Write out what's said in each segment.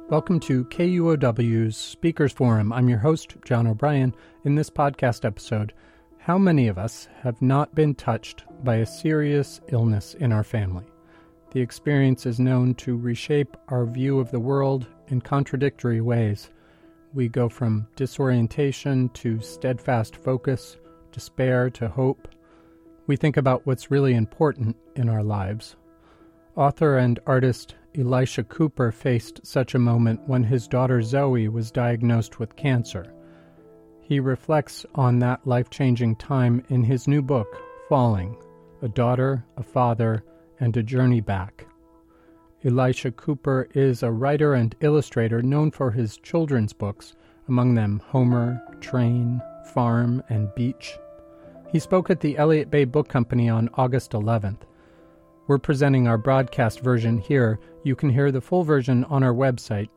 Welcome to KUOW's Speakers Forum. I'm your host, John O'Brien. In this podcast episode, how many of us have not been touched by a serious illness in our family? The experience is known to reshape our view of the world in contradictory ways. We go from disorientation to steadfast focus, despair to hope. We think about what's really important in our lives. Author and artist Elisha Cooper faced such a moment when his daughter Zoe was diagnosed with cancer. He reflects on that life-changing time in his new book, Falling: A Daughter, a Father, and a Journey Back. Elisha Cooper is a writer and illustrator known for his children's books, among them Homer, Train, Farm, and Beach. He spoke at the Elliott Bay Book Company on August 11th. We're presenting our broadcast version here. You can hear the full version on our website,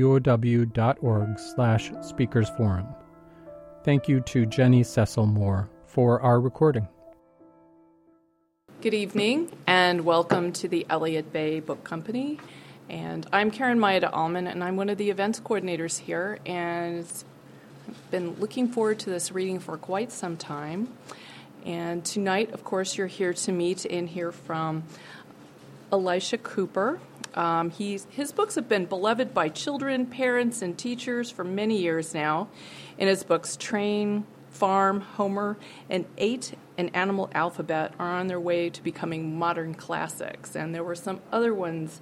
kuow.org/speakersforum. Thank you to Jenny Cecil Moore for our recording. Good evening, and welcome to the Elliott Bay Book Company. And I'm Karen Maeda-Allman, and I'm one of the events coordinators here, and I've been looking forward to this reading for quite some time. And tonight, of course, you're here to meet and hear from Elisha Cooper. His books have been beloved by children, parents, and teachers for many years now. In his books, Train, Farm, Homer, and 8 and Animal Alphabet are on their way to becoming modern classics. And there were some other ones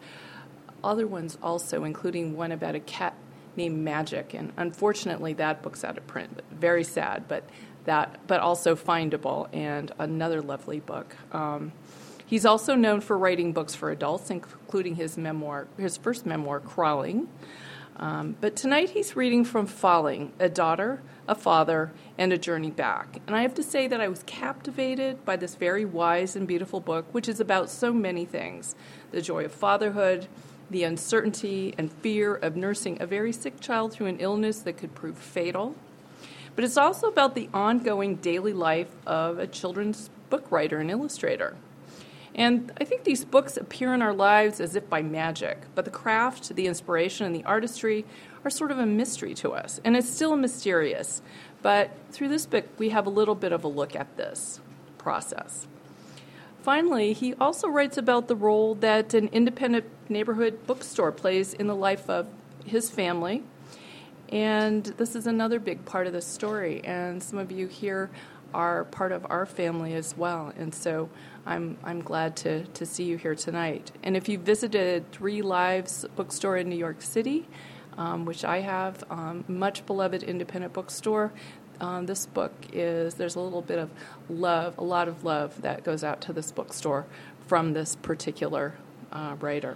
also, including one about a cat named Magic. And unfortunately, that book's out of print. Very sad, but also findable, and another lovely book. He's also known for writing books for adults, including his first memoir, Crawling. But tonight he's reading from Falling: A Daughter, a Father, and a Journey Back. And I have to say that I was captivated by this very wise and beautiful book, which is about so many things: the joy of fatherhood, the uncertainty and fear of nursing a very sick child through an illness that could prove fatal. But it's also about the ongoing daily life of a children's book writer and illustrator. And I think these books appear in our lives as if by magic, but the craft, the inspiration, and the artistry are sort of a mystery to us, and it's still mysterious. But through this book, we have a little bit of a look at this process. Finally, he also writes about the role that an independent neighborhood bookstore plays in the life of his family. And this is another big part of the story, and some of you here are part of our family as well, and so I'm glad to see you here tonight. And if you visited Three Lives bookstore in New York City, which I have, much beloved independent bookstore, this book there's a little bit of love, a lot of love that goes out to this bookstore from this particular writer.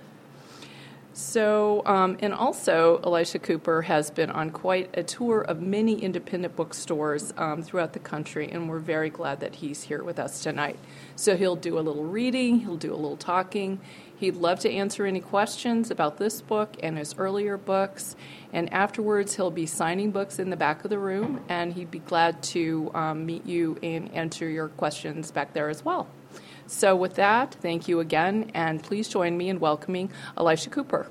So, and also, Elisha Cooper has been on quite a tour of many independent bookstores throughout the country, and we're very glad that he's here with us tonight. So he'll do a little reading, he'll do a little talking. He'd love to answer any questions about this book and his earlier books, and afterwards he'll be signing books in the back of the room, and he'd be glad to meet you and answer your questions back there as well. So with that, thank you again, and please join me in welcoming Elisha Cooper.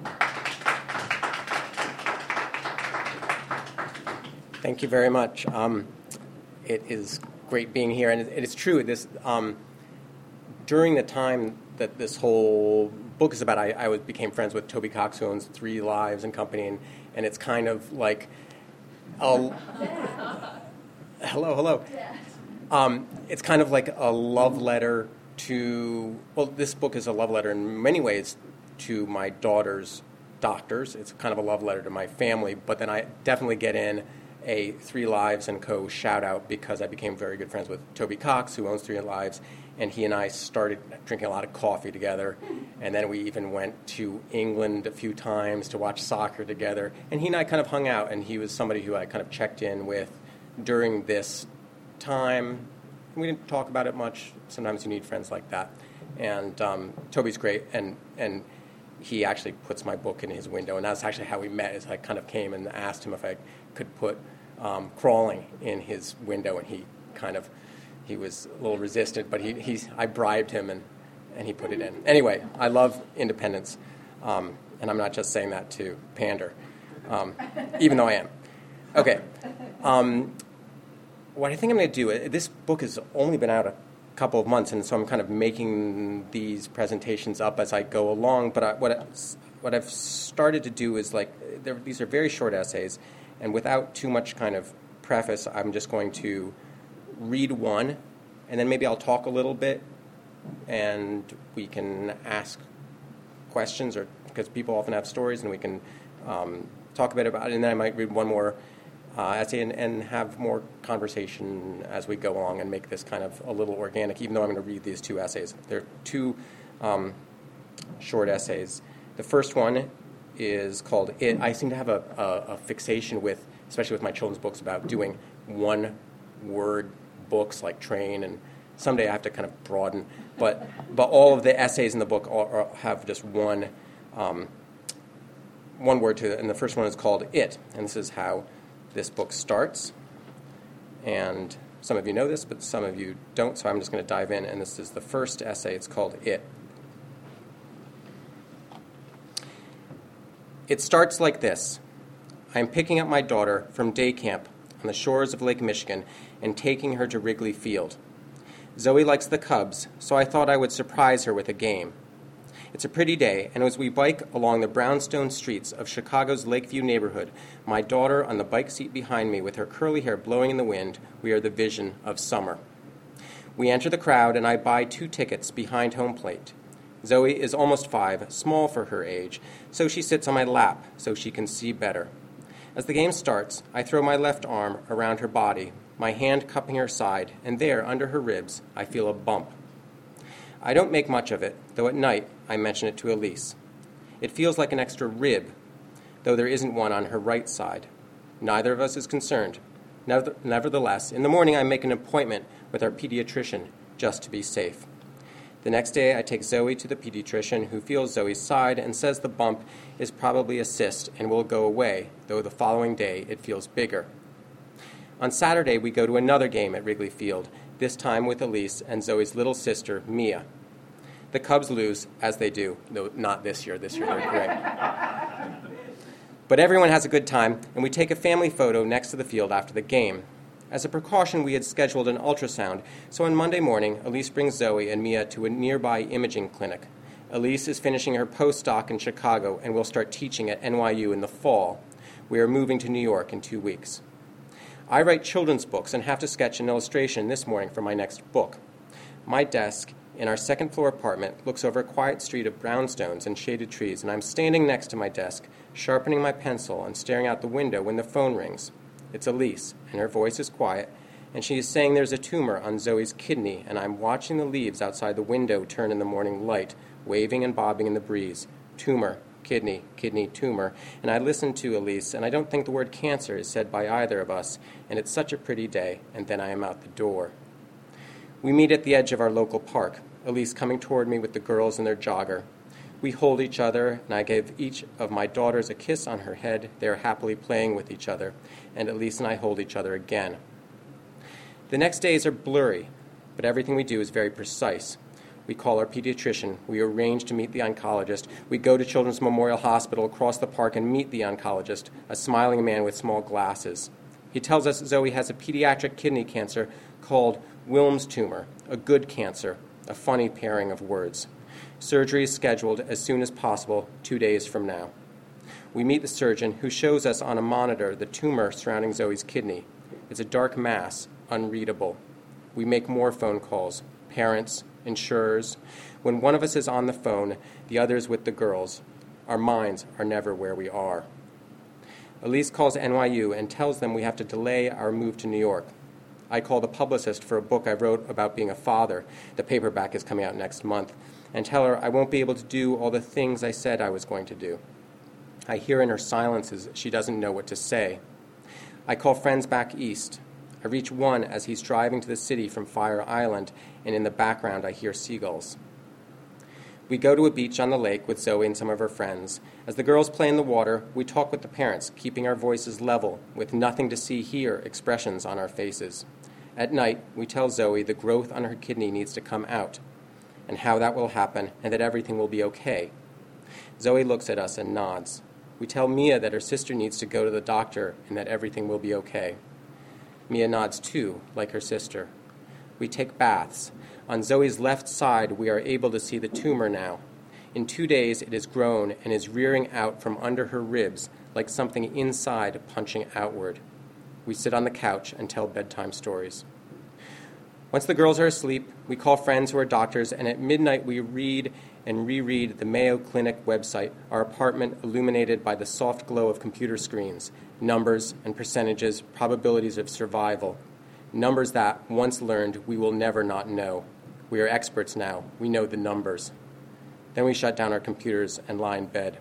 Thank you very much. It is great being here, and it is true. This during the time that this whole book is about, I became friends with Toby Cox, who owns Three Lives and Company, and it's kind of like, hello. It's kind of like a love letter this book is a love letter in many ways to my daughter's doctors. It's kind of a love letter to my family, but then I definitely get in a Three Lives & Co. shout-out because I became very good friends with Toby Cox, who owns Three Lives, and he and I started drinking a lot of coffee together, and then we even went to England a few times to watch soccer together, and he and I kind of hung out, and he was somebody who I kind of checked in with during this time. We didn't talk about it much. Sometimes you need friends like that. And Toby's great, and he actually puts my book in his window, and that's actually how we met, is I kind of came and asked him if I could put Crawling in his window, and he was a little resistant, but I bribed him, and he put it in. Anyway, I love independence. And I'm not just saying that to pander, even though I am. Okay. What I think I'm going to do, this book has only been out a couple of months, and so I'm kind of making these presentations up as I go along. But what I've started to do is, these are very short essays, and without too much kind of preface, I'm just going to read one, and then maybe I'll talk a little bit, and we can ask questions, or because people often have stories, and we can talk a bit about it, and then I might read one more essay and have more conversation as we go along and make this kind of a little organic, even though I'm going to read these two essays. They're two short essays. The first one is called It. I seem to have a fixation with, especially with my children's books, about doing one-word books like Train, and someday I have to kind of broaden. But all of the essays in the book have just one word to it, and the first one is called It. And this is how this book starts. And some of you know this, but some of you don't, so I'm just going to dive in, and this is the first essay. It's called It. It starts like this. I am picking up my daughter from day camp on the shores of Lake Michigan and taking her to Wrigley Field. Zoe likes the Cubs, so I thought I would surprise her with a game. It's a pretty day, and as we bike along the brownstone streets of Chicago's Lakeview neighborhood, my daughter on the bike seat behind me with her curly hair blowing in the wind, we are the vision of summer. We enter the crowd, and I buy 2 tickets behind home plate. Zoe is almost 5, small for her age, so she sits on my lap so she can see better. As the game starts, I throw my left arm around her body, my hand cupping her side, and there, under her ribs, I feel a bump. I don't make much of it, though at night I mention it to Elise. It feels like an extra rib, though there isn't one on her right side. Neither of us is concerned. Nevertheless, in the morning I make an appointment with our pediatrician, just to be safe. The next day I take Zoe to the pediatrician, who feels Zoe's side and says the bump is probably a cyst and will go away, though the following day it feels bigger. On Saturday we go to another game at Wrigley Field, this time with Elise and Zoe's little sister, Mia. The Cubs lose, as they do, though not this year. This year they're great. But everyone has a good time, and we take a family photo next to the field after the game. As a precaution, we had scheduled an ultrasound, so on Monday morning, Elise brings Zoe and Mia to a nearby imaging clinic. Elise is finishing her postdoc in Chicago and will start teaching at NYU in the fall. We are moving to New York in 2 weeks. I write children's books and have to sketch an illustration this morning for my next book. My desk in our second-floor apartment looks over a quiet street of brownstones and shaded trees, and I'm standing next to my desk, sharpening my pencil and staring out the window when the phone rings. It's Elise, and her voice is quiet, and she is saying there's a tumor on Zoe's kidney, and I'm watching the leaves outside the window turn in the morning light, waving and bobbing in the breeze. Tumor, kidney, tumor. And I listen to Elise, and I don't think the word cancer is said by either of us, and it's such a pretty day, and then I am out the door. We meet at the edge of our local park, Elise coming toward me with the girls in their jogger. We hold each other, and I give each of my daughters a kiss on her head. They are happily playing with each other, and Elise and I hold each other again. The next days are blurry, but everything we do is very precise. We call our pediatrician. We arrange to meet the oncologist. We go to Children's Memorial Hospital across the park and meet the oncologist, a smiling man with small glasses. He tells us Zoe has a pediatric kidney cancer called Wilms tumor, a good cancer, a funny pairing of words. Surgery is scheduled as soon as possible, 2 days from now. We meet the surgeon, who shows us on a monitor the tumor surrounding Zoe's kidney. It's a dark mass, unreadable. We make more phone calls. Parents, insurers. When one of us is on the phone, the other is with the girls. Our minds are never where we are. Elise calls NYU and tells them we have to delay our move to New York. I call the publicist for a book I wrote about being a father. The paperback is coming out next month. And tell her I won't be able to do all the things I said I was going to do. I hear in her silences she doesn't know what to say. I call friends back east. I reach one as he's driving to the city from Fire Island, and in the background I hear seagulls. We go to a beach on the lake with Zoe and some of her friends. As the girls play in the water, we talk with the parents, keeping our voices level, with nothing to see here expressions on our faces. At night, we tell Zoe the growth on her kidney needs to come out, and how that will happen, and that everything will be okay. Zoe looks at us and nods. We tell Mia that her sister needs to go to the doctor and that everything will be okay. Mia nods too, like her sister. We take baths. On Zoe's left side, we are able to see the tumor now. In 2 days, it has grown and is rearing out from under her ribs like something inside punching outward. We sit on the couch and tell bedtime stories. Once the girls are asleep, we call friends who are doctors, and at midnight we read and reread the Mayo Clinic website, our apartment illuminated by the soft glow of computer screens, numbers and percentages, probabilities of survival. Numbers that, once learned, we will never not know. We are experts now. We know the numbers. Then we shut down our computers and lie in bed.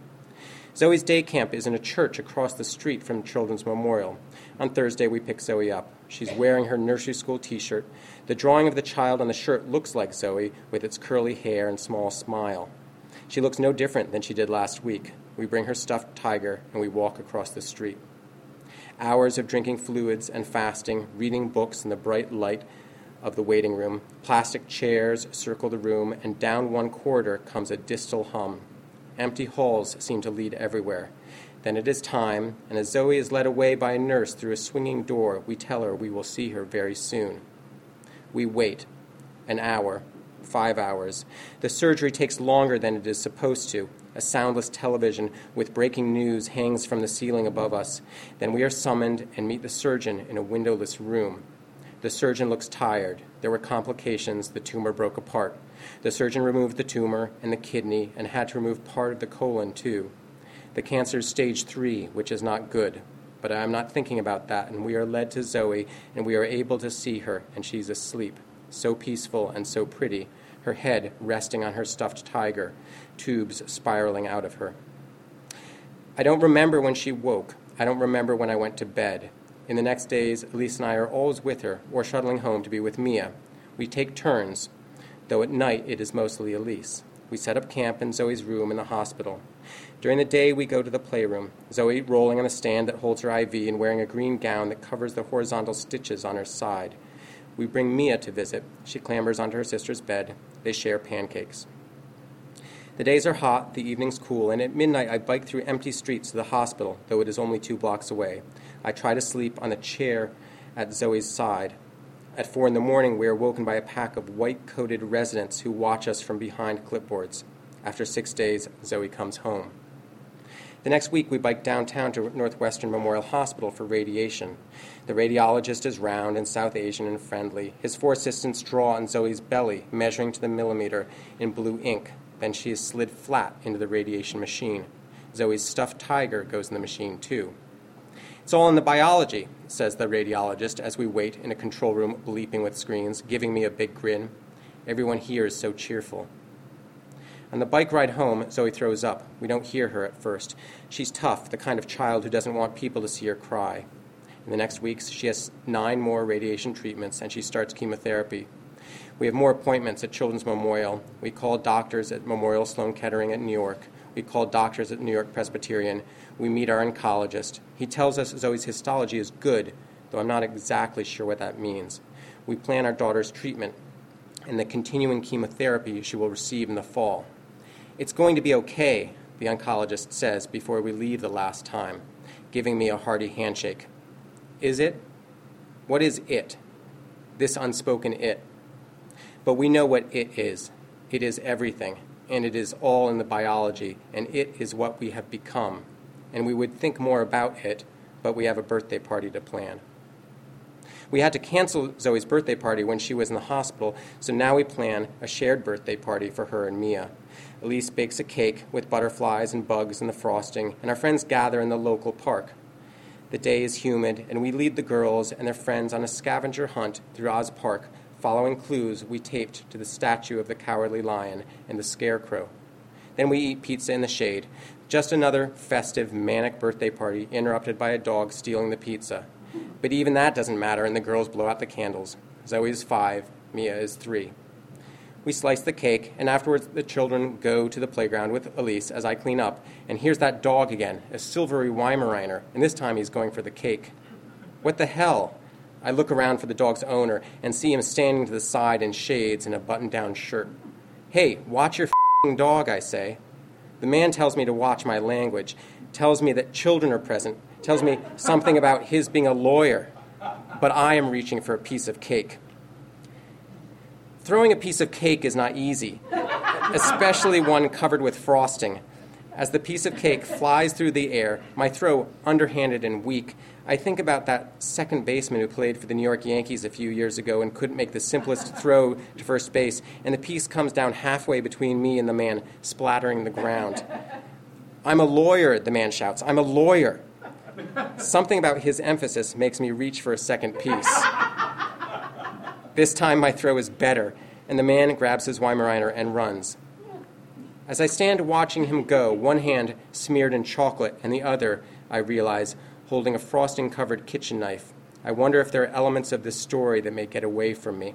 Zoe's day camp is in a church across the street from Children's Memorial. On Thursday, we pick Zoe up. She's wearing her nursery school T-shirt. The drawing of the child on the shirt looks like Zoe, with its curly hair and small smile. She looks no different than she did last week. We bring her stuffed tiger, and we walk across the street. Hours of drinking fluids and fasting, reading books in the bright light of the waiting room. Plastic chairs circle the room, and down one corridor comes a distal hum. Empty halls seem to lead everywhere. Then it is time, and as Zoe is led away by a nurse through a swinging door, we tell her we will see her very soon. We wait. An hour. 5 hours. The surgery takes longer than it is supposed to. A soundless television with breaking news hangs from the ceiling above us. Then we are summoned and meet the surgeon in a windowless room. The surgeon looks tired. There were complications. The tumor broke apart. The surgeon removed the tumor and the kidney and had to remove part of the colon, too. The cancer is stage 3, which is not good. But I am not thinking about that, and we are led to Zoe, and we are able to see her, and she's asleep, so peaceful and so pretty, her head resting on her stuffed tiger, tubes spiraling out of her. I don't remember when she woke. I don't remember when I went to bed. In the next days, Elise and I are always with her, or shuttling home to be with Mia. We take turns, though at night it is mostly Elise. We set up camp in Zoe's room in the hospital. During the day, we go to the playroom, Zoe rolling on a stand that holds her IV and wearing a green gown that covers the horizontal stitches on her side. We bring Mia to visit. She clambers onto her sister's bed. They share pancakes. The days are hot, the evenings cool, and at midnight I bike through empty streets to the hospital, though it is only 2 blocks away. I try to sleep on a chair at Zoe's side. At 4 a.m, we are woken by a pack of white-coated residents who watch us from behind clipboards. After 6 days, Zoe comes home. The next week, we bike downtown to Northwestern Memorial Hospital for radiation. The radiologist is round and South Asian and friendly. His 4 assistants draw on Zoe's belly, measuring to the millimeter, in blue ink. Then she is slid flat into the radiation machine. Zoe's stuffed tiger goes in the machine, too. It's all in the biology, says the radiologist as we wait in a control room bleeping with screens, giving me a big grin. Everyone here is so cheerful. On the bike ride home, Zoe throws up. We don't hear her at first. She's tough, the kind of child who doesn't want people to see her cry. In the next weeks, she has 9 more radiation treatments, and she starts chemotherapy. We have more appointments at Children's Memorial. We call doctors at Memorial Sloan Kettering at New York. We call doctors at New York Presbyterian. We meet our oncologist. He tells us Zoe's histology is good, though I'm not exactly sure what that means. We plan our daughter's treatment and the continuing chemotherapy she will receive in the fall. It's going to be okay, the oncologist says before we leave the last time, giving me a hearty handshake. Is it? What is it? This unspoken it. But we know what it is. It is everything, and it is all in the biology, and it is what we have become. And we would think more about it, but we have a birthday party to plan. We had to cancel Zoe's birthday party when she was in the hospital, so now we plan a shared birthday party for her and Mia. Elise bakes a cake with butterflies and bugs in the frosting, and our friends gather in the local park. The day is humid, and we lead the girls and their friends on a scavenger hunt through Oz Park, following clues we taped to the statue of the Cowardly Lion and the Scarecrow. Then we eat pizza in the shade. Just another festive, manic birthday party interrupted by a dog stealing the pizza. But even that doesn't matter, and the girls blow out the candles. Zoe is 5, Mia is 3. We slice the cake, and afterwards the children go to the playground with Elise as I clean up, and here's that dog again, a silvery Weimaraner, and this time he's going for the cake. What the hell? I look around for the dog's owner and see him standing to the side in shades and a button-down shirt. Hey, watch your f***ing dog, I say. The man tells me to watch my language, tells me that children are present, tells me something about his being a lawyer, but I am reaching for a piece of cake. Throwing a piece of cake is not easy, especially one covered with frosting. As the piece of cake flies through the air, my throw underhanded and weak, I think about that second baseman who played for the New York Yankees a few years ago and couldn't make the simplest throw to first base, and the piece comes down halfway between me and the man, splattering the ground. I'm a lawyer, the man shouts. I'm a lawyer. Something about his emphasis makes me reach for a second piece. This time my throw is better, and the man grabs his Weimaraner and runs. As I stand watching him go, one hand smeared in chocolate and the other, I realize, holding a frosting-covered kitchen knife, I wonder if there are elements of this story that may get away from me.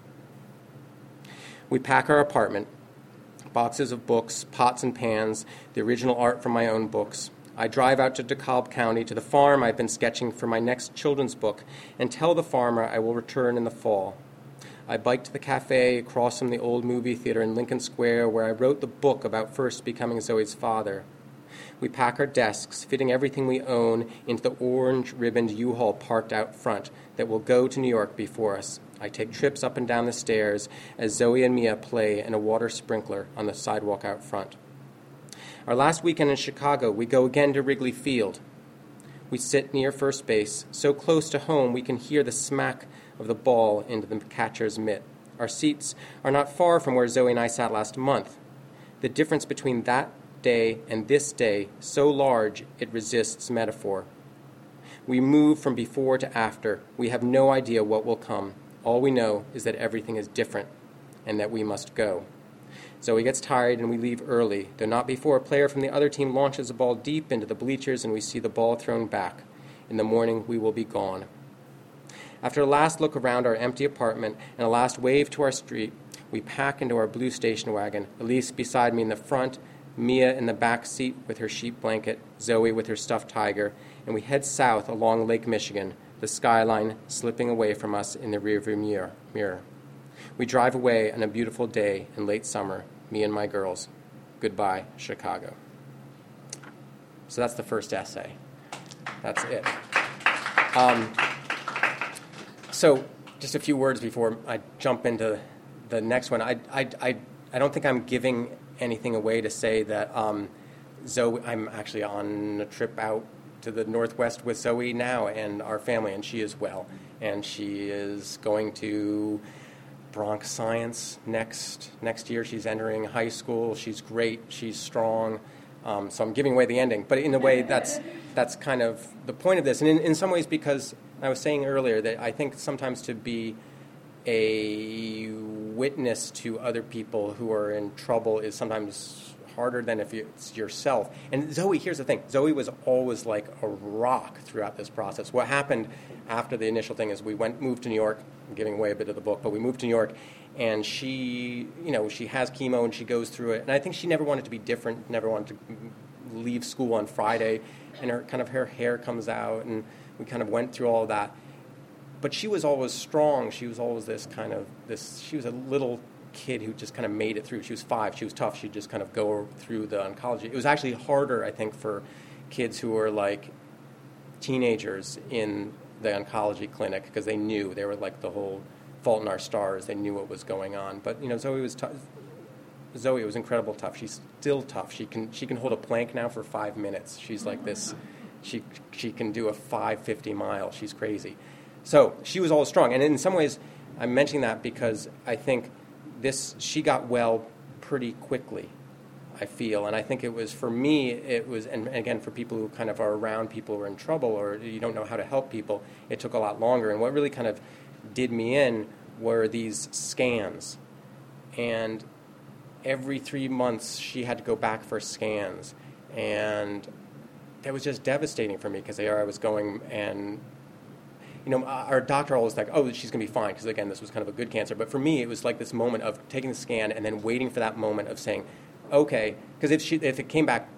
We pack our apartment, boxes of books, pots and pans, the original art from my own books. I drive out to DeKalb County to the farm I've been sketching for my next children's book and tell the farmer I will return in the fall. I bike to the cafe across from the old movie theater in Lincoln Square where I wrote the book about first becoming Zoe's father. We pack our desks, fitting everything we own into the orange-ribboned U-Haul parked out front that will go to New York before us. I take trips up and down the stairs as Zoe and Mia play in a water sprinkler on the sidewalk out front. Our last weekend in Chicago, we go again to Wrigley Field. We sit near first base, so close to home we can hear the smack of the ball into the catcher's mitt. Our seats are not far from where Zoe and I sat last month. The difference between that day and this day so large it resists metaphor. We move from before to after. We have no idea what will come. All we know is that everything is different and that we must go. Zoe gets tired and we leave early, though not before a player from the other team launches a ball deep into the bleachers and we see the ball thrown back. In the morning, we will be gone. After a last look around our empty apartment and a last wave to our street, we pack into our blue station wagon, Elise beside me in the front, Mia in the back seat with her sheep blanket, Zoe with her stuffed tiger, and we head south along Lake Michigan, the skyline slipping away from us in the rearview mirror. We drive away on a beautiful day in late summer, me and my girls. Goodbye, Chicago. So that's the first essay. That's it. So just a few words before I jump into the next one. I don't think I'm giving anything away to say that Zoe, I'm actually on a trip out to the Northwest with Zoe now and our family, and she is well. And she is going to Bronx Science next year. She's entering high school. She's great. She's strong. So I'm giving away the ending. But in a way, that's kind of the point of this. And in some ways, because I was saying earlier that I think sometimes to be a witness to other people who are in trouble is sometimes harder than if it's yourself. And Zoe, here's the thing. Zoe was always like a rock throughout this process. What happened after the initial thing is we moved to New York. I'm giving away a bit of the book, but we moved to New York, and she has chemo and she goes through it. And I think she never wanted to be different, never wanted to leave school on Friday, and her hair comes out, and we kind of went through all of that. But she was always strong. She was always she was a little kid who just kind of made it through. She was 5. She was tough. She'd just kind of go through the oncology. It was actually harder, I think, for kids who were like teenagers in the oncology clinic because they knew. They were like the whole Fault in Our Stars. They knew what was going on. But, Zoe was tough. Zoe was incredible tough. She's still tough. She can hold a plank now for 5 minutes. She's like this. She can do a 5:50 mile. She's crazy. So she was always strong. And in some ways, I'm mentioning that because I think she got well pretty quickly, I feel. And I think it was, for me, and again, for people who kind of are around people who are in trouble or you don't know how to help people, it took a lot longer. And what really kind of did me in were these scans. And every 3 months, she had to go back for scans. And that was just devastating for me because there I was going and our doctor always like, oh, she's going to be fine, because, again, this was kind of a good cancer. But for me, it was like this moment of taking the scan and then waiting for that moment of saying, okay, because if it came back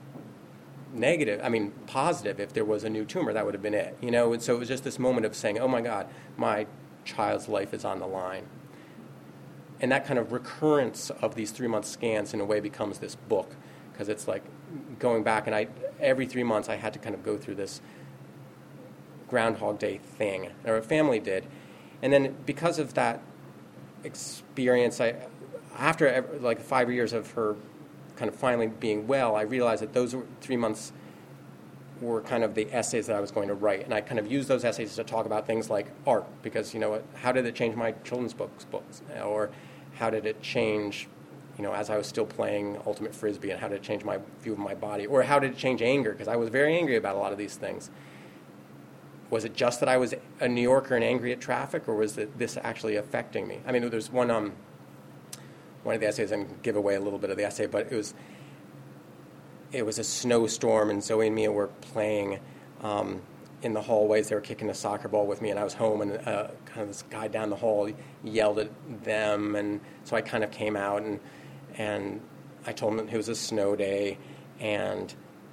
positive, if there was a new tumor, that would have been it, And so it was just this moment of saying, oh, my God, my child's life is on the line. And that kind of recurrence of these 3-month scans, in a way, becomes this book, because it's like going back, and every 3 months I had to kind of go through this Groundhog Day thing, or a family did. And then because of that experience, after like 5 years of her kind of finally being well, I realized that those 3 months were kind of the essays that I was going to write. And I kind of used those essays to talk about things like art, because, how did it change my children's books? Or how did it change, as I was still playing Ultimate Frisbee, and how did it change my view of my body? Or how did it change anger? Because I was very angry about a lot of these things. Was it just that I was a New Yorker and angry at traffic, or was this actually affecting me? I mean, there's one of the essays, and give away a little bit of the essay, but it was a snowstorm, and Zoe and Mia were playing in the hallways. They were kicking a soccer ball with me, and I was home, and kind of this guy down the hall yelled at them, and so I kind of came out, and I told him it was a snow day, and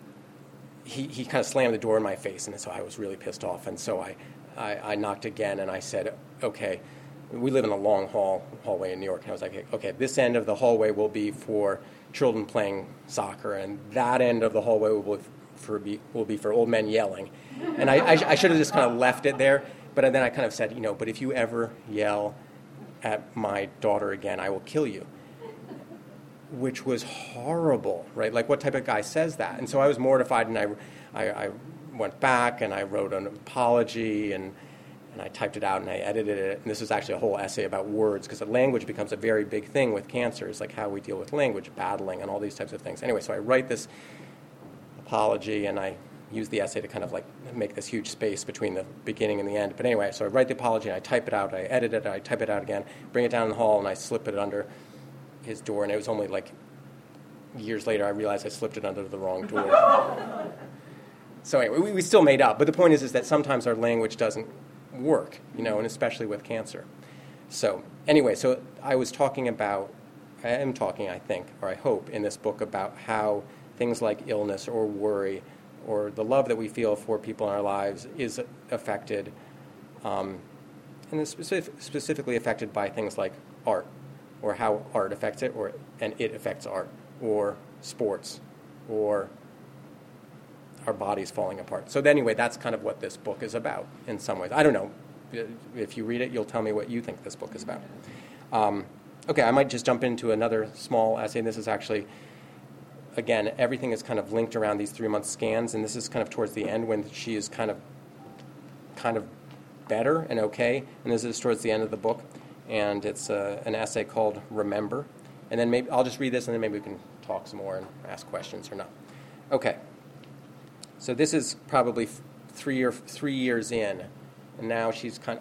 he kind of slammed the door in my face, and so I was really pissed off, and so I knocked again, and I said, okay, we live in a long hallway in New York, and I was like, okay, this end of the hallway will be for children playing soccer, and that end of the hallway will be for old men yelling. And I should have just kind of left it there, but then I kind of said, but if you ever yell at my daughter again, I will kill you. Which was horrible, right? Like, what type of guy says that? And so I was mortified, and I went back, and I wrote an apology, and I typed it out, and I edited it. And this is actually a whole essay about words, because language becomes a very big thing with cancer. It's like how we deal with language, battling, and all these types of things. Anyway, so I write this apology, and I use the essay to kind of like make this huge space between the beginning and the end. But anyway, so I write the apology, and I type it out, I edit it, I type it out again, bring it down in the hall, and I slip it under his door, and it was only like years later I realized I slipped it under the wrong door. So anyway, we still made up. But the point is that sometimes our language doesn't work, and especially with cancer. So anyway, so I am talking, I think, or I hope, in this book about how things like illness or worry or the love that we feel for people in our lives is affected, and is specifically affected by things like art, or how art affects it, and it affects art, or sports, or our bodies falling apart. So anyway, that's kind of what this book is about in some ways. I don't know. If you read it, you'll tell me what you think this book is about. Okay, I might just jump into another small essay. This is actually, again, everything is kind of linked around these 3-month scans, and this is kind of towards the end when she is kind of better and okay, and this is towards the end of the book. And it's an essay called Remember. And then maybe I'll just read this, and then maybe we can talk some more and ask questions or not. Okay. So this is probably 3 years in, and now she's kind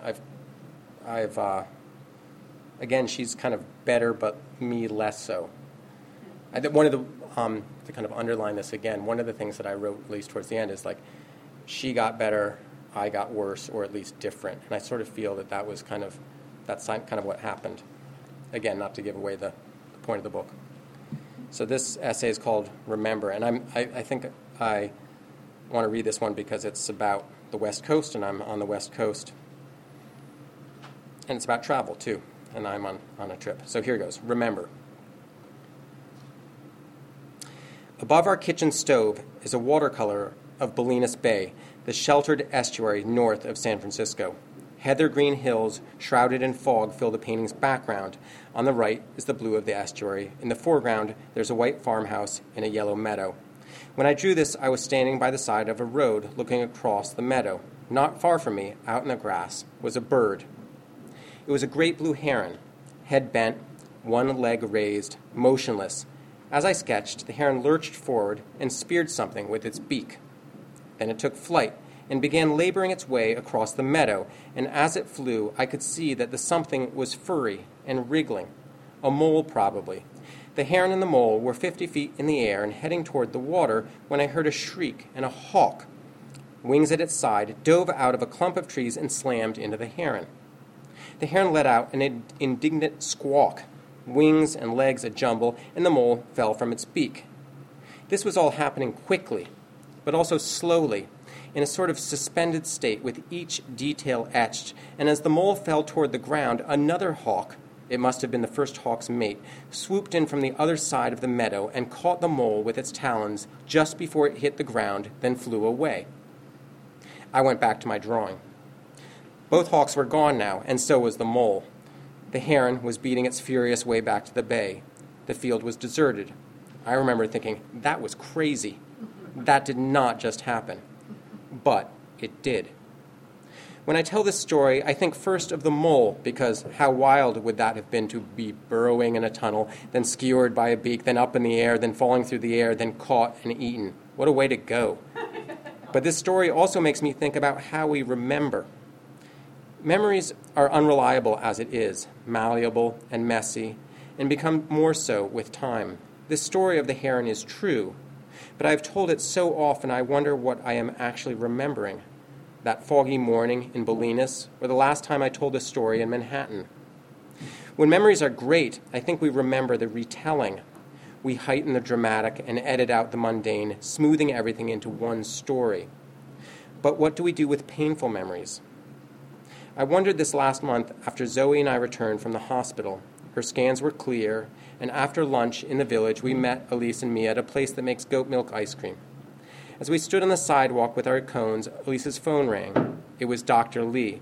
of, again, she's kind of better, but me less so. One of the, to kind of underline this again, one of the things that I wrote, at least towards the end, is like, she got better, I got worse, or at least different. And I sort of feel that was that's kind of what happened. Again, not to give away the point of the book. So this essay is called Remember, and I think I want to read this one because it's about the West Coast, and I'm on the West Coast. And it's about travel, too, and I'm on a trip. So here goes. Remember. Above our kitchen stove is a watercolor of Bolinas Bay, the sheltered estuary north of San Francisco. Heather green hills, shrouded in fog, fill the painting's background. On the right is the blue of the estuary. In the foreground, there's a white farmhouse in a yellow meadow. When I drew this, I was standing by the side of a road looking across the meadow. Not far from me, out in the grass, was a bird. It was a great blue heron, head bent, one leg raised, motionless. As I sketched, the heron lurched forward and speared something with its beak. Then it took flight and began laboring its way across the meadow, and as it flew, I could see that the something was furry and wriggling. A mole, probably. The heron and the mole were 50 feet in the air and heading toward the water when I heard a shriek, and a hawk, wings at its side, dove out of a clump of trees and slammed into the heron. The heron let out an indignant squawk, wings and legs a jumble, and the mole fell from its beak. This was all happening quickly, but also slowly, in a sort of suspended state with each detail etched, and as the mole fell toward the ground, another hawk, It must have been the first hawk's mate, swooped in from the other side of the meadow and caught the mole with its talons just before it hit the ground, then flew away. I went back to my drawing. Both hawks were gone now, and so was the mole. The heron was beating its furious way back to the bay. The field was deserted. I remember thinking, that was crazy. That did not just happen. But it did. When I tell this story, I think first of the mole, because how wild would that have been to be burrowing in a tunnel, then skewered by a beak, then up in the air, then falling through the air, then caught and eaten. What a way to go. But this story also makes me think about how we remember. Memories are unreliable as it is, malleable and messy, and become more so with time. This story of the heron is true, but I've told it so often I wonder what I am actually remembering. That foggy morning in Bolinas, or the last time I told this story in Manhattan. When memories are great, I think we remember the retelling. We heighten the dramatic and edit out the mundane, smoothing everything into one story. But what do we do with painful memories? I wondered this last month after Zoe and I returned from the hospital. Her scans were clear, and after lunch in the village, we met Elise and Mia at a place that makes goat milk ice cream. As we stood on the sidewalk with our cones, Elise's phone rang. It was Dr. Lee.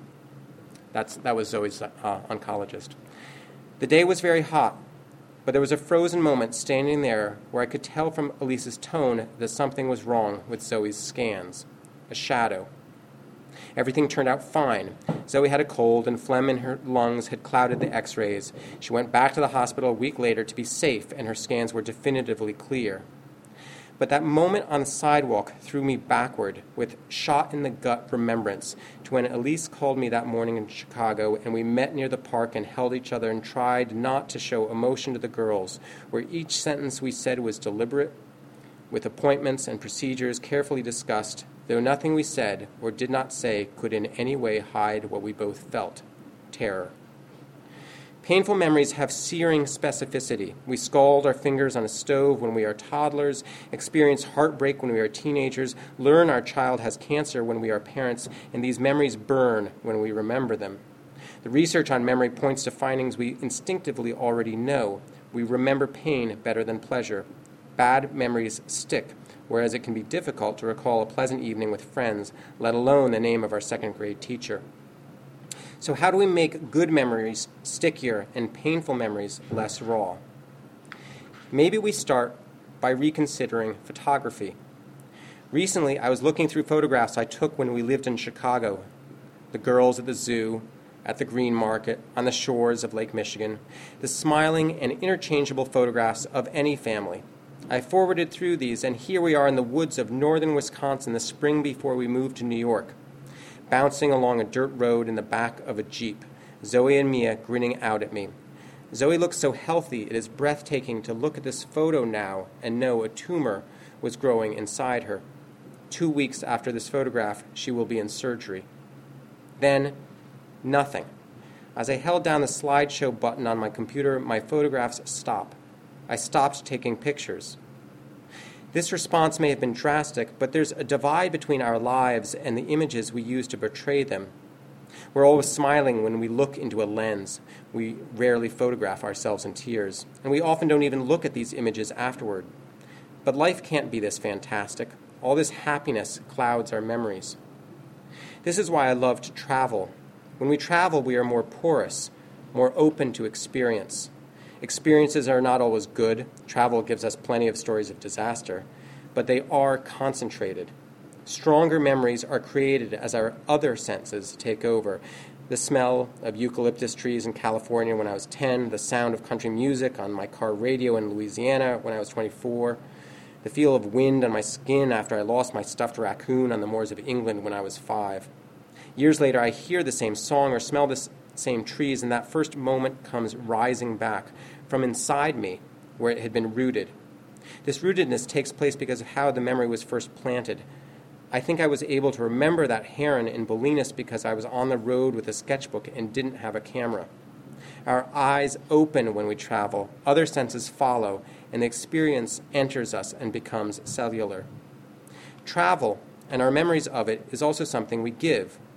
That was Zoe's oncologist. The day was very hot, but there was a frozen moment standing there where I could tell from Elise's tone that something was wrong with Zoe's scans. A shadow. Everything turned out fine. Zoe had a cold, and phlegm in her lungs had clouded the x-rays. She went back to the hospital a week later to be safe, and her scans were definitively clear. But that moment on the sidewalk threw me backward with shot-in-the-gut remembrance to when Elise called me that morning in Chicago, and we met near the park and held each other and tried not to show emotion to the girls, where each sentence we said was deliberate, with appointments and procedures carefully discussed, though nothing we said or did not say could in any way hide what we both felt, terror. Painful memories have searing specificity. We scald our fingers on a stove when we are toddlers, experience heartbreak when we are teenagers, learn our child has cancer when we are parents, and these memories burn when we remember them. The research on memory points to findings we instinctively already know. We remember pain better than pleasure. Bad memories stick, whereas it can be difficult to recall a pleasant evening with friends, let alone the name of our second-grade teacher. So how do we make good memories stickier and painful memories less raw? Maybe we start by reconsidering photography. Recently, I was looking through photographs I took when we lived in Chicago. The girls at the zoo, at the Green Market, on the shores of Lake Michigan, the smiling and interchangeable photographs of any family. I forwarded through these, and here we are in the woods of northern Wisconsin the spring before we moved to New York, bouncing along a dirt road in the back of a Jeep, Zoe and Mia grinning out at me. Zoe looks so healthy, it is breathtaking to look at this photo now and know a tumor was growing inside her. 2 weeks after this photograph, she will be in surgery. Then, nothing. As I held down the slideshow button on my computer, my photographs stopped. I stopped taking pictures. This response may have been drastic, but there's a divide between our lives and the images we use to portray them. We're always smiling when we look into a lens. We rarely photograph ourselves in tears, and we often don't even look at these images afterward. But life can't be this fantastic. All this happiness clouds our memories. This is why I love to travel. When we travel, we are more porous, more open to experience. Experiences are not always good. Travel gives us plenty of stories of disaster, but they are concentrated. Stronger memories are created as our other senses take over. The smell of eucalyptus trees in California when I was 10, the sound of country music on my car radio in Louisiana when I was 24, the feel of wind on my skin after I lost my stuffed raccoon on the moors of England when I was 5. Years later, I hear the same song or smell the same trees, and that first moment comes rising back from inside me where it had been rooted. This rootedness takes place because of how the memory was first planted. I think I was able to remember that heron in Bolinas because I was on the road with a sketchbook and didn't have a camera. Our eyes open when we travel, other senses follow, and the experience enters us and becomes cellular. Travel, and our memories of it, is also something we give.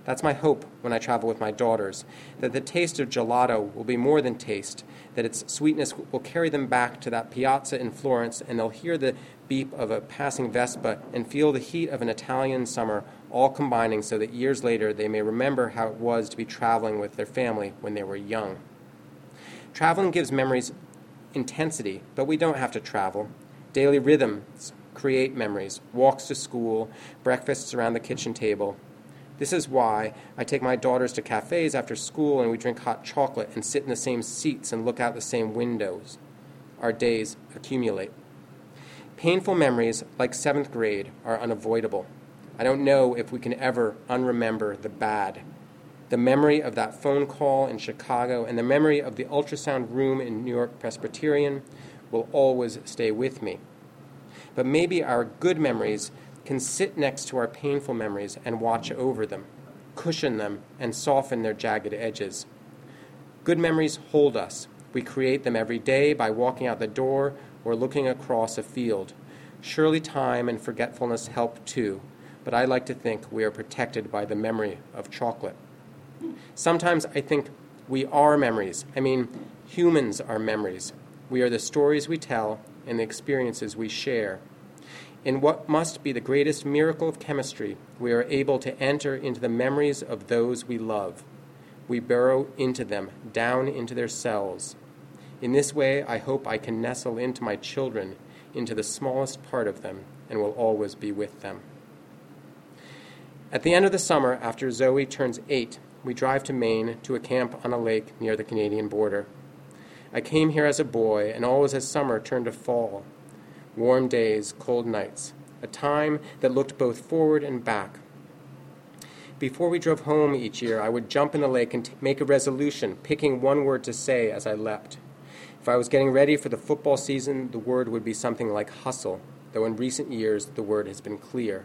That's my hope when I travel with my daughters, that the taste of gelato will be more than taste, that its sweetness will carry them back to that piazza in Florence, and they'll hear the beep of a passing Vespa and feel the heat of an Italian summer, all combining so that years later they may remember how it was to be traveling with their family when they were young. Traveling gives memories intensity, but we don't have to travel. Daily rhythms create memories, walks to school, breakfasts around the kitchen table. This is why I take my daughters to cafes after school and we drink hot chocolate and sit in the same seats and look out the same windows. Our days accumulate. Painful memories, like 7th grade, are unavoidable. I don't know if we can ever unremember the bad. The memory of that phone call in Chicago and the memory of the ultrasound room in New York Presbyterian will always stay with me. But maybe our good memories can sit next to our painful memories and watch over them, cushion them, and soften their jagged edges. Good memories hold us. We create them every day by walking out the door or looking across a field. Surely time and forgetfulness help too, but I like to think we are protected by the memory of chocolate. Sometimes I think we are memories. Humans are memories. We are the stories we tell and the experiences we share. In what must be the greatest miracle of chemistry, we are able to enter into the memories of those we love. We burrow into them, down into their cells. In this way, I hope I can nestle into my children, into the smallest part of them, and will always be with them. At the end of the summer, after Zoe turns 8, we drive to Maine to a camp on a lake near the Canadian border. I came here as a boy, and always as summer turned to fall. Warm days, cold nights, a time that looked both forward and back. Before we drove home each year, I would jump in the lake and make a resolution, picking one word to say as I leapt. If I was getting ready for the football season, the word would be something like hustle, though in recent years the word has been clear.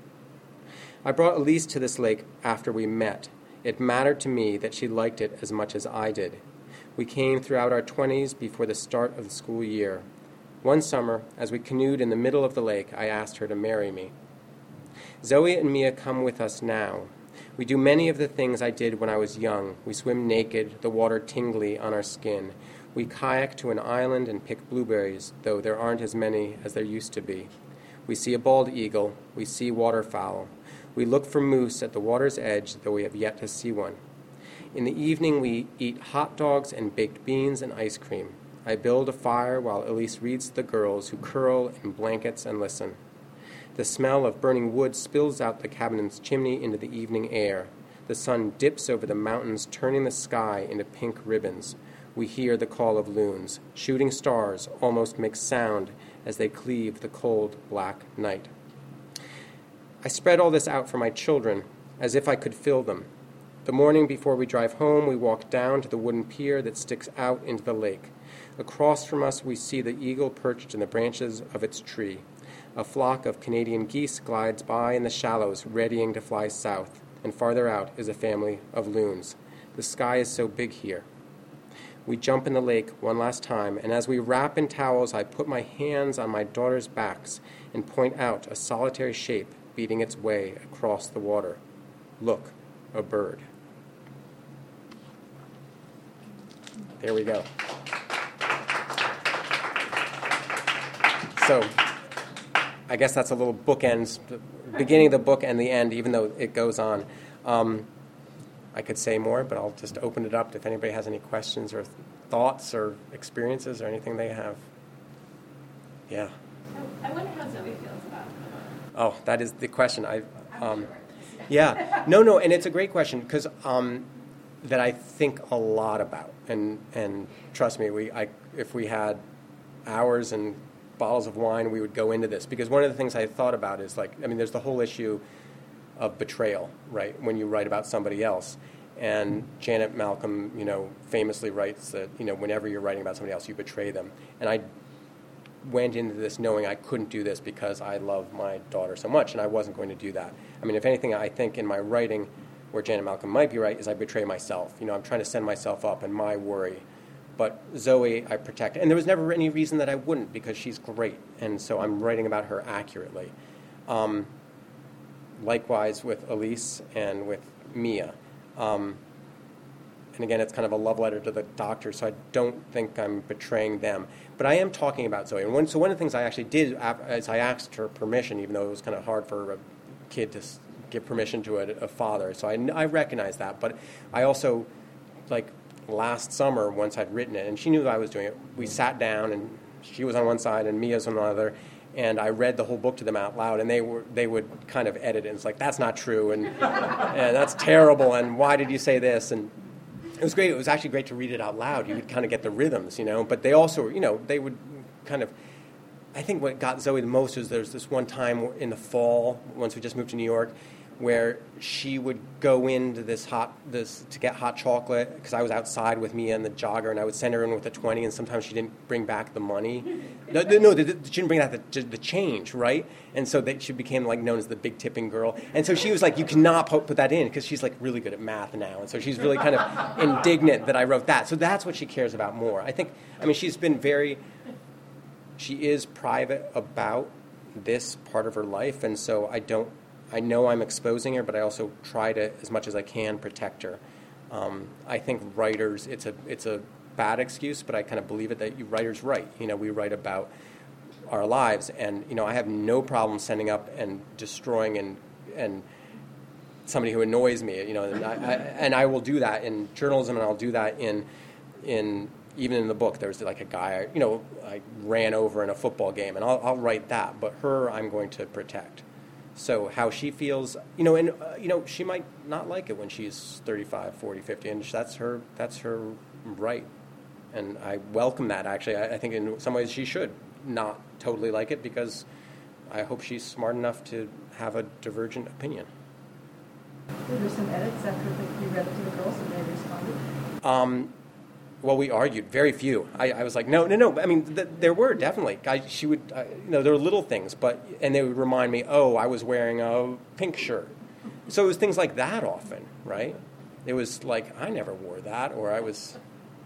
I brought Elise to this lake after we met. It mattered to me that she liked it as much as I did. We came throughout our 20s before the start of the school year. One summer, as we canoed in the middle of the lake, I asked her to marry me. Zoe and Mia come with us now. We do many of the things I did when I was young. We swim naked, the water tingly on our skin. We kayak to an island and pick blueberries, though there aren't as many as there used to be. We see a bald eagle. We see waterfowl. We look for moose at the water's edge, though we have yet to see one. In the evening, we eat hot dogs and baked beans and ice cream. I build a fire while Elise reads to the girls who curl in blankets and listen. The smell of burning wood spills out the cabin's chimney into the evening air. The sun dips over the mountains, turning the sky into pink ribbons. We hear the call of loons. Shooting stars almost make sound as they cleave the cold, black night. I spread all this out for my children, as if I could fill them. The morning before we drive home, we walk down to the wooden pier that sticks out into the lake. Across from us, we see the eagle perched in the branches of its tree. A flock of Canadian geese glides by in the shallows, readying to fly south, and farther out is a family of loons. The sky is so big here. We jump in the lake one last time, and as we wrap in towels, I put my hands on my daughters' backs and point out a solitary shape beating its way across the water. Look, a bird. There we go. So, I guess that's a little bookends, the beginning of the book and the end, even though it goes on. I could say more, but I'll just open it up if anybody has any questions or thoughts or experiences or anything they have. Yeah. I wonder how Zoe feels about it. Oh, that is the question. I'm sure. Yeah. No, and it's a great question because that I think a lot about. And trust me, if we had hours and bottles of wine, we would go into this. Because one of the things I thought about is there's the whole issue of betrayal, right, when you write about somebody else. And Janet Malcolm, famously writes that, whenever you're writing about somebody else, you betray them. And I went into this knowing I couldn't do this because I love my daughter so much, and I wasn't going to do that. If anything, I think in my writing, where Janet Malcolm might be right, is I betray myself. I'm trying to send myself up and my worry. But Zoe, I protect. And there was never any reason that I wouldn't, because she's great. And so I'm writing about her accurately. Likewise with Elise and with Mia. And again, it's kind of a love letter to the doctor, so I don't think I'm betraying them. But I am talking about Zoe. And one of the things I actually did is I asked her permission, even though it was kind of hard for a kid to give permission to a father. So I recognize that. But I also, like last summer, once I'd written it, and she knew that I was doing it, we sat down, and she was on one side and Mia's on the other, and I read the whole book to them out loud, and they would kind of edit it. And it's like, that's not true, and that's terrible, and why did you say this? And it was great. It was actually great to read it out loud. You would kind of get the rhythms, But they also, they would kind of. I think what got Zoe the most is there's this one time in the fall, once we just moved to New York, where she would go into to get hot chocolate because I was outside with Mia and the jogger, and I would send her in with a 20, and sometimes she didn't bring back the money. No, she didn't bring back the change, right? And so she became like known as the big tipping girl. And so she was like, you cannot put that in because she's like really good at math now, and so she's really kind of indignant that I wrote that. So that's what she cares about more. She's been she is private about this part of her life, and so I know I'm exposing her, but I also try to, as much as I can, protect her. I think writers, it's a bad excuse, but I kind of believe it that writers write. We write about our lives, and I have no problem sending up and destroying and somebody who annoys me. And I will do that in journalism, and I'll do that in even in the book. There's like a guy I ran over in a football game, and I'll write that. But her, I'm going to protect. So how she feels, she might not like it when she's 35, 40, 50, and that's her right. And I welcome that, actually. I think in some ways she should not totally like it because I hope she's smart enough to have a divergent opinion. Were there some edits after you read it to the girls and they responded? Well, we argued. Very few. I was like, no. There were definitely. She would, there were little things, and they would remind me, I was wearing a pink shirt. So it was things like that often, right? It was like, I never wore that, or it was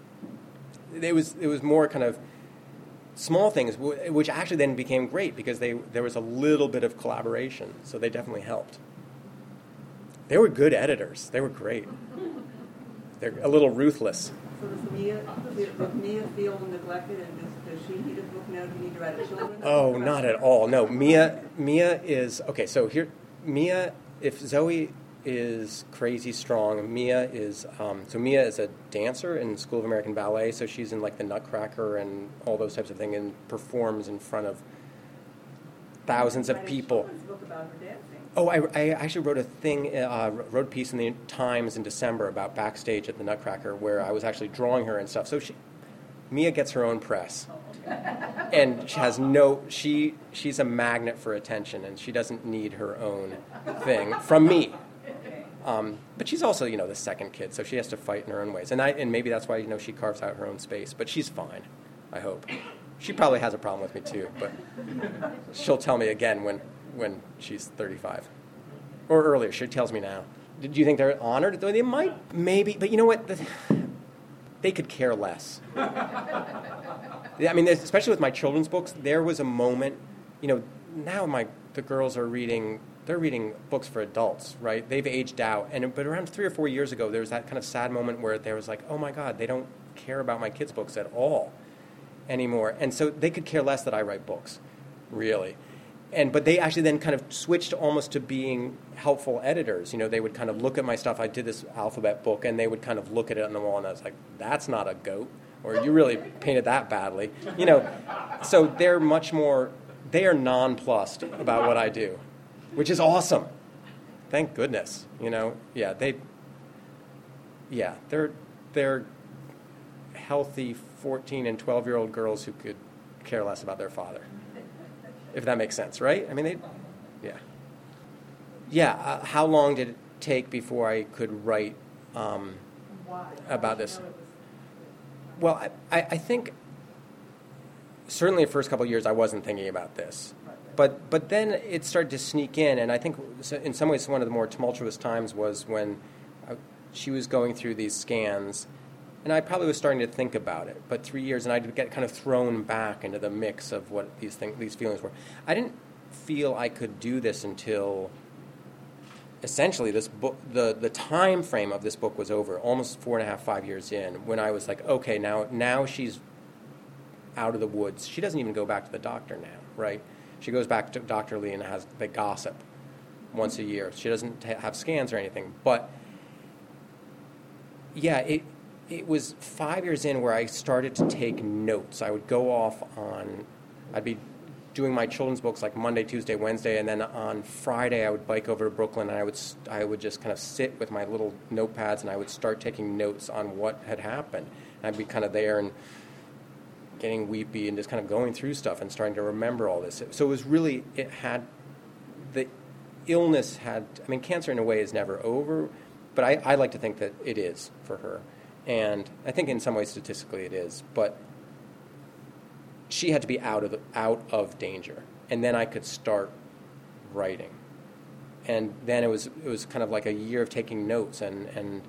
more kind of small things, which actually then became great because there was a little bit of collaboration, so they definitely helped. They were good editors. They were great. They're a little ruthless. So does Mia feel neglected, and does she need a book now? Do you need to write a children's book? Oh, not at all. No, Mia is okay. So here, Mia, if Zoe is crazy strong, Mia is Mia is a dancer in School of American Ballet. So she's in like the Nutcracker and all those types of things, and performs in front of thousands of people. Write a children's book about her dancing. Oh, I actually wrote a piece in the Times in December about backstage at the Nutcracker where I was actually drawing her and stuff. So Mia gets her own press, and she has she's a magnet for attention, and she doesn't need her own thing from me. But she's also, the second kid, so she has to fight in her own ways, and maybe that's why she carves out her own space. But she's fine, I hope. She probably has a problem with me too, but she'll tell me again when she's 35. Or earlier. She tells me now. Do you think they're honored? They might, maybe. But you know what? They could care less. Especially with my children's books, there was a moment, now the girls are reading books for adults, right? They've aged out. But around 3 or 4 years ago, there was that kind of sad moment where there was like, oh my God, they don't care about my kids' books at all anymore. And so they could care less that I write books, really. But they actually then kind of switched almost to being helpful editors. They would kind of look at my stuff. I did this alphabet book, and they would kind of look at it on the wall, and I was like, that's not a goat, or you really painted that badly. So they're much more, they are nonplussed about what I do, which is awesome. Thank goodness. They're healthy 14 and 12-year-old girls who could care less about their father. If that makes sense, right? How long did it take before I could write about this? Well, I think certainly the first couple of years I wasn't thinking about this, but then it started to sneak in, and I think in some ways one of the more tumultuous times was when she was going through these scans. And I probably was starting to think about it, but 3 years, and I'd get kind of thrown back into the mix of what these feelings were. I didn't feel I could do this until essentially this book, the time frame of this book was over almost 4.5, 5 years in, when I was like, okay, now she's out of the woods. She doesn't even go back to the doctor now, right? She goes back to Dr. Lee and they gossip once a year. She doesn't have scans or anything. But yeah, it was 5 years in where I started to take notes. I would go off I'd be doing my children's books like Monday, Tuesday, Wednesday, and then on Friday I would bike over to Brooklyn, and I would just kind of sit with my little notepads, and I would start taking notes on what had happened. And I'd be kind of there and getting weepy and just kind of going through stuff and starting to remember all this. So it was really, the illness cancer in a way is never over, but I like to think that it is for her. And I think in some ways statistically it is, but she had to be out of danger, and then I could start writing. And then it was kind of like a year of taking notes, and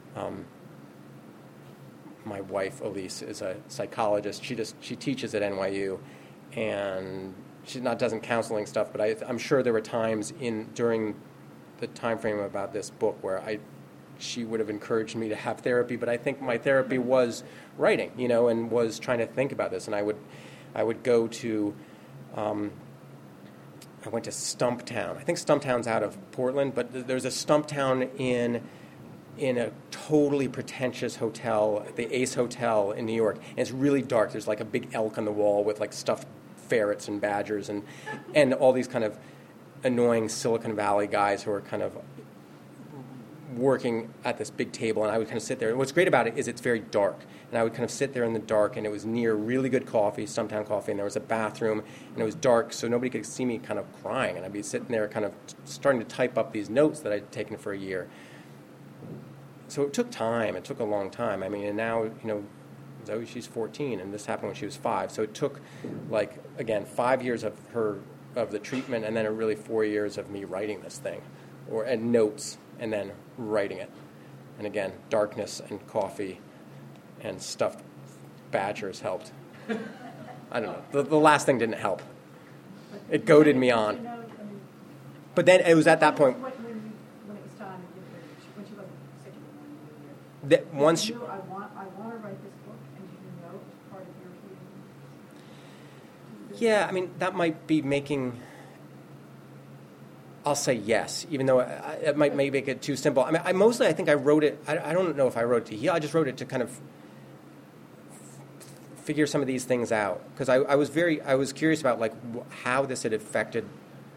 my wife Elise is a psychologist. She teaches at NYU, and she doesn't counseling stuff, but I'm sure there were times during the time frame about this book where she would have encouraged me to have therapy, but I think my therapy was writing, and was trying to think about this. And I would go to, I went to Stumptown. I think Stumptown's out of Portland, but there's a Stumptown in a totally pretentious hotel, the Ace Hotel in New York, and it's really dark. There's like a big elk on the wall with like stuffed ferrets and badgers and all these kind of annoying Silicon Valley guys who are kind of working at this big table, and I would kind of sit there. And what's great about it is it's very dark, and I would kind of sit there in the dark, and it was near really good coffee, Stumptown coffee, and there was a bathroom, and it was dark, so nobody could see me kind of crying, and I'd be sitting there kind of starting to type up these notes that I'd taken for a year. So it took time. It took a long time. And now, Zoe, she's 14, and this happened when she was 5. So it took, 5 years of the treatment, and then really 4 years of me writing this thing, and notes, and then writing it. And again, darkness and coffee and stuffed badgers helped. I don't know. The last thing didn't help. It goaded me on. But then it was at that point. When it was time, when she wasn't sick anymore, That once you knew, I want to write this book, and you know it's part of your healing. Yeah, that might be making. I'll say yes, even though it might make it too simple. I think I wrote it. I don't know if I wrote it to heal. I just wrote it to kind of figure some of these things out, because I was curious about how this had affected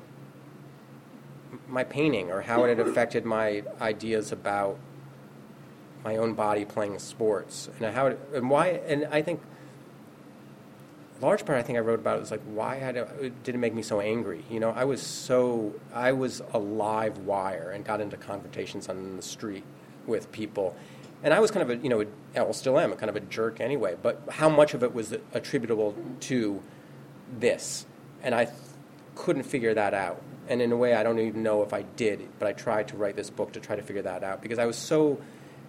my painting, or how it had affected my ideas about my own body playing sports, and why. And I think. Large part, I think I wrote about it was why did it make me so angry? I was a live wire and got into confrontations on the street with people, and I was kind of I still am kind of a jerk anyway. But how much of it was attributable to this? And I couldn't figure that out. And in a way, I don't even know if I did, but I tried to write this book to try to figure that out, because I was so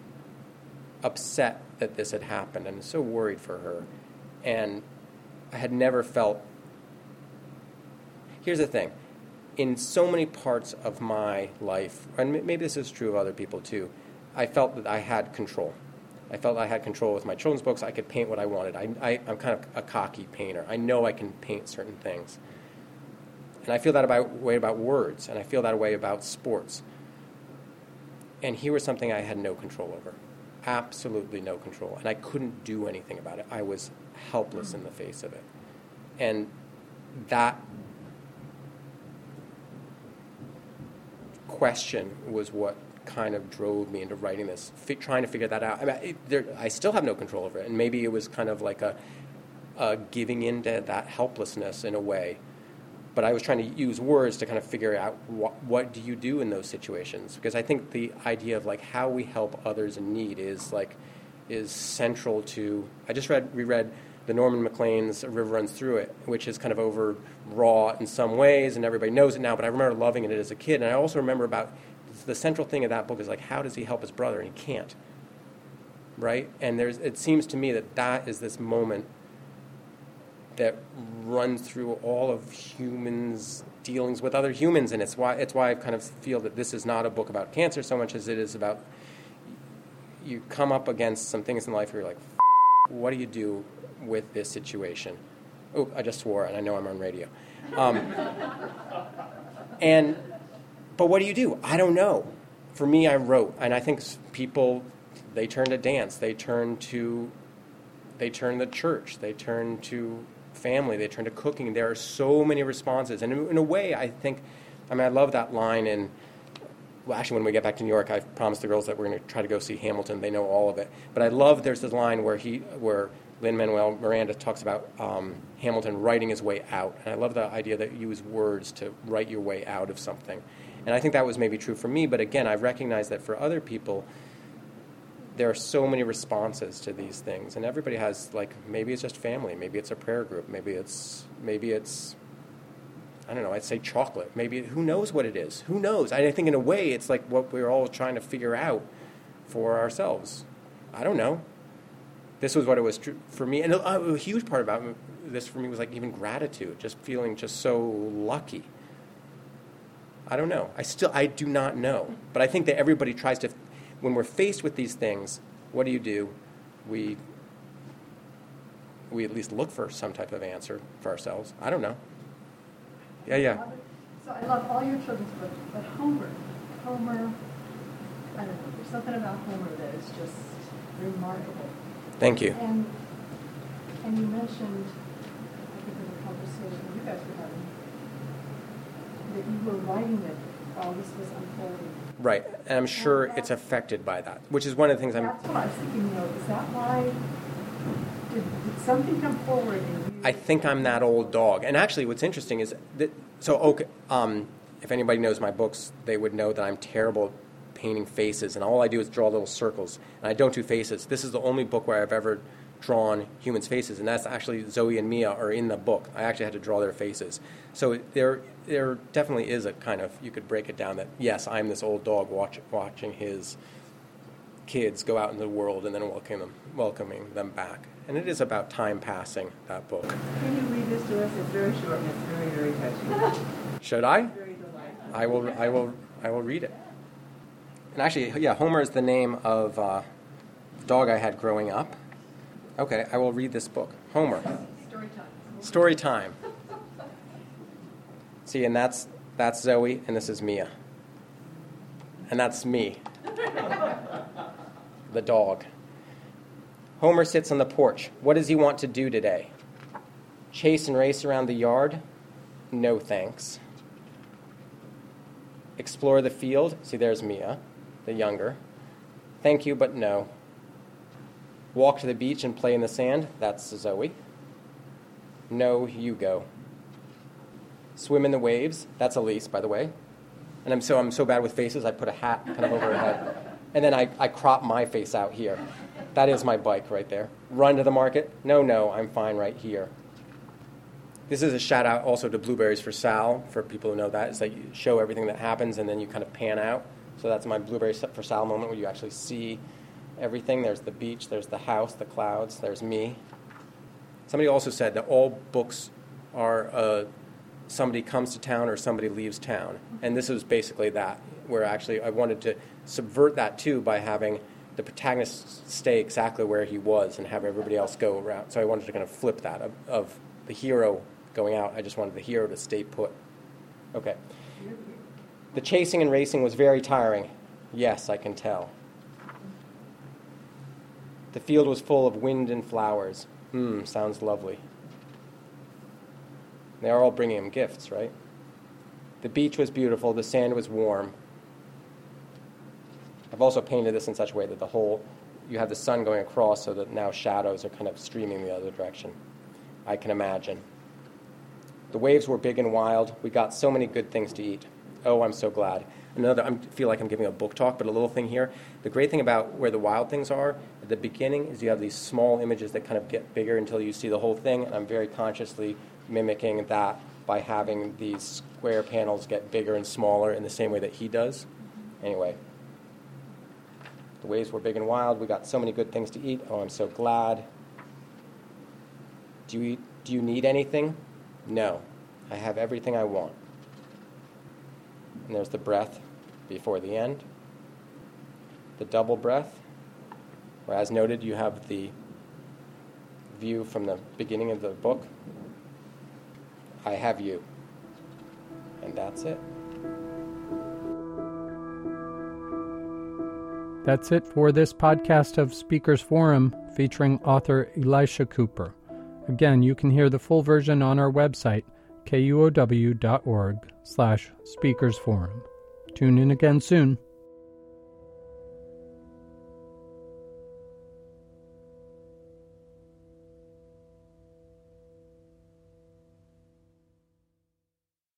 upset that this had happened and so worried for her, and I had never felt. Here's the thing. In so many parts of my life, and maybe this is true of other people too, I felt that I had control. I felt I had control with my children's books. I could paint what I wanted. I'm kind of a cocky painter. I know I can paint certain things. And I feel that way about words, and I feel that way about sports. And here was something I had no control over. Absolutely no control. And I couldn't do anything about it. I was helpless in the face of it. And that question was what kind of drove me into writing this, trying to figure that out. I still have no control over it, and maybe it was kind of like a giving into that helplessness in a way. But I was trying to use words to kind of figure out what do you do in those situations, because I think the idea of how we help others in need is central to. I just reread the Norman Maclean's A River Runs Through It, which is kind of overwrought in some ways, and everybody knows it now, but I remember loving it as a kid. And I also remember about the central thing of that book is how does he help his brother, and he can't, right? And it seems to me that is this moment that runs through all of humans' dealings with other humans, and it's why I kind of feel that this is not a book about cancer so much as it is about you come up against some things in life where you're like, what do you do with this situation? Oh, I just swore, and I know I'm on radio. But what do you do? I don't know. For me, I wrote, and I think people, they turn to dance, they turn to church, they turn to family, they turn to cooking. There are so many responses, and in a way, I love that line in. Well, actually, when we get back to New York, I've promised the girls that we're going to try to go see Hamilton. They know all of it. But I love there's this line where Lin-Manuel Miranda talks about Hamilton writing his way out. And I love the idea that you use words to write your way out of something. And I think that was maybe true for me. But again, I recognize that for other people, there are so many responses to these things. And everybody has, like, maybe it's just family. Maybe it's a prayer group. Maybe it's I don't know, I'd say chocolate. Maybe, who knows what it is? Who knows? I think in a way it's like what we're all trying to figure out for ourselves. I don't know. This was what it was true for me. And a huge part about this for me was like even gratitude, just feeling just so lucky. I don't know. I do not know. But I think that everybody tries to, when we're faced with these things, what do? We at least look for some type of answer for ourselves. I don't know. Yeah. So I love all your children's books, but Homer, I don't know, there's something about Homer that is just remarkable. Thank you. And you mentioned, I think in the conversation you guys were having, that you were writing it while this was unfolding. Right, and I'm sure it's affected by that, which is one of the things That's what I was thinking, is that why, did something come forward in you? I think I'm that old dog. And actually what's interesting is that, if anybody knows my books, they would know that I'm terrible at painting faces, and all I do is draw little circles, and I don't do faces. This is the only book where I've ever drawn humans' faces, and that's actually Zoe and Mia are in the book. I actually had to draw their faces. So there definitely is a kind of, you could break it down that, yes, I'm this old dog watching his kids go out into the world and then welcoming them back. And it is about time passing, that book. Can you read this to us? It's very short and it's very, very touching. Should I? Very delightful. I will read it. And actually, yeah, Homer is the name of the dog I had growing up. Okay, I will read this book. Homer. Story time. See, and that's Zoe, and this is Mia. And that's me. The dog. Homer sits on the porch. What does he want to do today? Chase and race around the yard? No thanks. Explore the field? See, there's Mia, the younger. Thank you, but no. Walk to the beach and play in the sand? That's Zoe. No, you go. Swim in the waves? That's Elise, by the way. And I'm so bad with faces, I put a hat kind of over her head. And then I crop my face out here. That is my bike right there. Run to the market? No, I'm fine right here. This is a shout out also to Blueberries for Sal, for people who know that. It's like you show everything that happens and then you kind of pan out. So that's my Blueberries for Sal moment where you actually see everything. There's the beach, there's the house, the clouds, there's me. Somebody also said that all books are somebody comes to town or somebody leaves town. And this was basically that, where actually I wanted to subvert that too by having the protagonist stay exactly where he was and have everybody else go around. So I wanted to kind of flip that of the hero going out. I just wanted the hero to stay put. Okay. The chasing and racing was very tiring. Yes, I can tell. The field was full of wind and flowers. Sounds lovely. They are all bringing him gifts, right? The beach was beautiful. The sand was warm. I've also painted this in such a way that you have the sun going across so that now shadows are kind of streaming the other direction. I can imagine. The waves were big and wild. We got so many good things to eat. Oh, I'm so glad. I feel like I'm giving a book talk, but a little thing here. The great thing about where the wild things are, at the beginning, is you have these small images that kind of get bigger until you see the whole thing, and I'm very consciously mimicking that by having these square panels get bigger and smaller in the same way that he does. Anyway. The waves were big and wild. We got so many good things to eat. Oh, I'm so glad. Do you eat Do you need anything? No. I have everything I want. And there's the breath before the end. The double breath, where, as noted, you have the view from the beginning of the book. I have you. And that's it. That's it for this podcast of Speakers Forum featuring author Elisha Cooper. Again, you can hear the full version on our website, kuow.org/speakersforum. Tune in again soon.